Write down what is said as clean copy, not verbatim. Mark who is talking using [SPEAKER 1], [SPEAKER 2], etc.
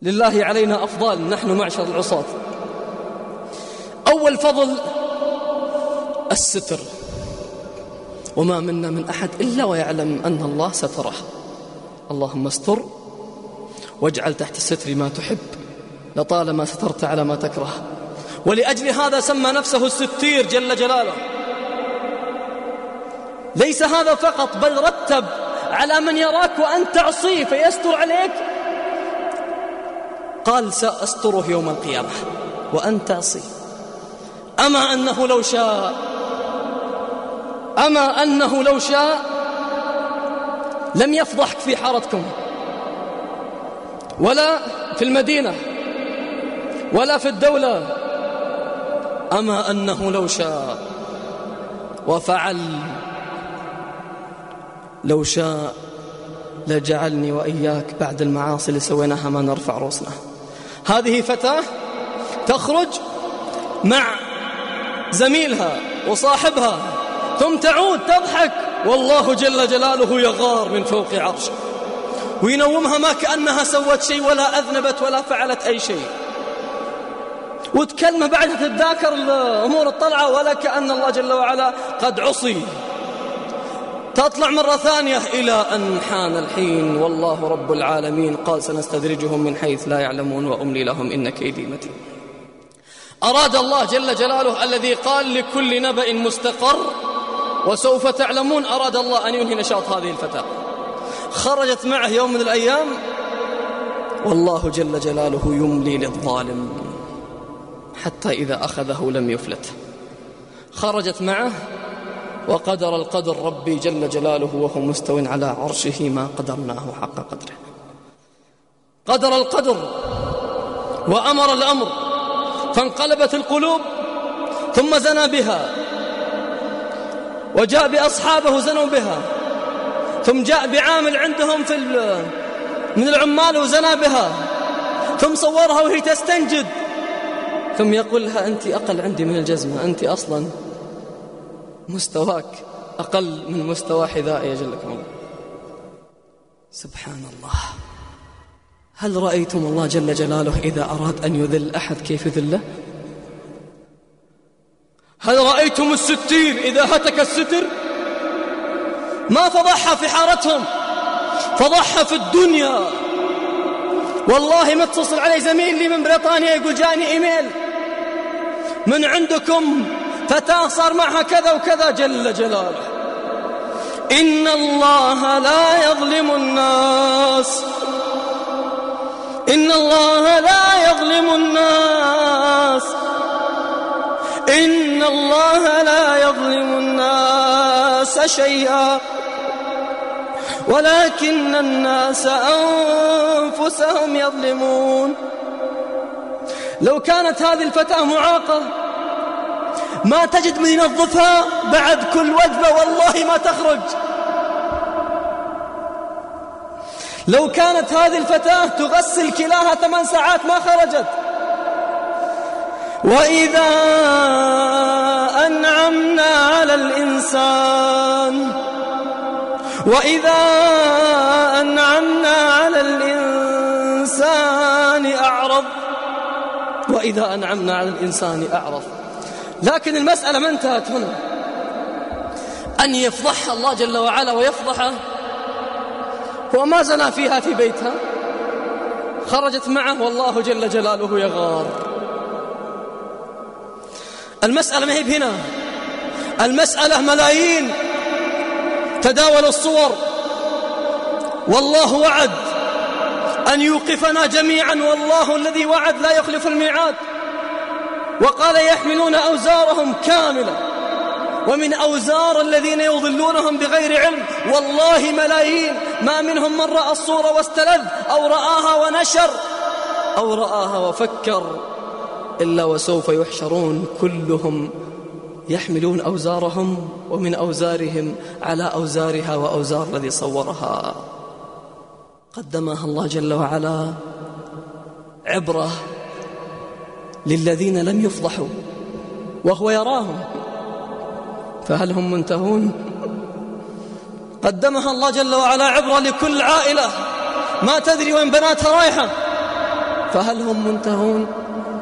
[SPEAKER 1] لله علينا أفضال نحن معشر العصاة. أول فضل الستر، وما منا من أحد إلا ويعلم أن الله ستره. اللهم استر واجعل تحت الستر ما تحب، لطالما سترت على ما تكره. ولأجل هذا سمى نفسه الستير جل جلاله. ليس هذا فقط، بل رتب على من يراك وأنت تعصيه فيستر عليك، قال سأستره يوم القيامة وأنت تعصي. أما أنه لو شاء لم يفضحك في حارتكم ولا في المدينة ولا في الدولة. أما أنه لو شاء وفعل، لو شاء لجعلني وإياك بعد المعاصي اللي سويناها ما نرفع رؤوسنا. هذه فتاة تخرج مع زميلها وصاحبها ثم تعود تضحك، والله جل جلاله يغار من فوق عرشه وينومها ما كأنها سوت شيء ولا أذنبت ولا فعلت أي شيء، وتكلمه بعدها تتذاكر الأمور الطلعة ولا كأن الله جل وعلا قد عصي. تطلع مرة ثانية إلى أن حان الحين والله رب العالمين قال سنستدرجهم من حيث لا يعلمون وأملي لهم إن كيدي متين. أراد الله جل جلاله الذي قال لكل نبأ مستقر وسوف تعلمون، أراد الله أن ينهي نشاط هذه الفتاة. خرجت معه يوم من الأيام والله جل جلاله يملي للظالم حتى إذا أخذه لم يفلت. خرجت معه وقدر القدر ربي جل جلاله وهو مستو على عرشه ما قدرناه حق قدره. قدر القدر وأمر الأمر فانقلبت القلوب، ثم زنى بها وجاء بأصحابه زنوا بها، ثم جاء بعامل عندهم من العمال وزنى بها، ثم صورها وهي تستنجد، ثم يقول لها أنت أقل عندي من الجزمة، أنت أصلا مستواك أقل من مستوى حذائي يجلكم الله. سبحان الله. هل رأيتم الله جل جلاله إذا أراد أن يذل أحد كيف يذله؟ هل رأيتم الستير إذا هتك الستر ما فضحها في حارتهم، فضحها في الدنيا. والله ما اتصل علي زميل لي من بريطانيا يقول جاني إيميل من عندكم فتاة صار معها كذا وكذا، جل جلاله إن الله لا يظلم الناس، إن الله لا يظلم الناس، إن الله لا يظلم الناس شيئا ولكن الناس أنفسهم يظلمون. لو كانت هذه الفتاة معاقة ما تجد من ينظفها بعد كل وجبة والله ما تخرج. لو كانت هذه الفتاة تغسل كلاها 8 ساعات ما خرجت. وإذا أنعمنا على الإنسان، وإذا أنعمنا على الإنسان أعرض، وإذا أنعمنا على الإنسان أعرض. لكن المسألة ما انتهت هنا، أن يفضحها الله جل وعلا ويفضحه. هو ما زنى فيها في بيتها، خرجت معه والله جل جلاله يغار. المسألة ما هي بهنا، المسألة ملايين تداول الصور. والله وعد أن يوقفنا جميعا، والله الذي وعد لا يخلف الميعاد، وقال يحملون أوزارهم كاملة ومن أوزار الذين يضلونهم بغير علم. والله ملايين ما منهم من رأى الصورة واستلذ أو رآها ونشر أو رآها وفكر، إلا وسوف يحشرون كلهم يحملون أوزارهم ومن أوزارهم على أوزارها وأوزار الذي صورها. قدمها الله جل وعلا عبرة للذين لم يفضحوا وهو يراهم، فهل هم منتهون؟ قدمها الله جل وعلا عبرة لكل عائلة ما تدري وين بناتها رايحة، فهل هم منتهون؟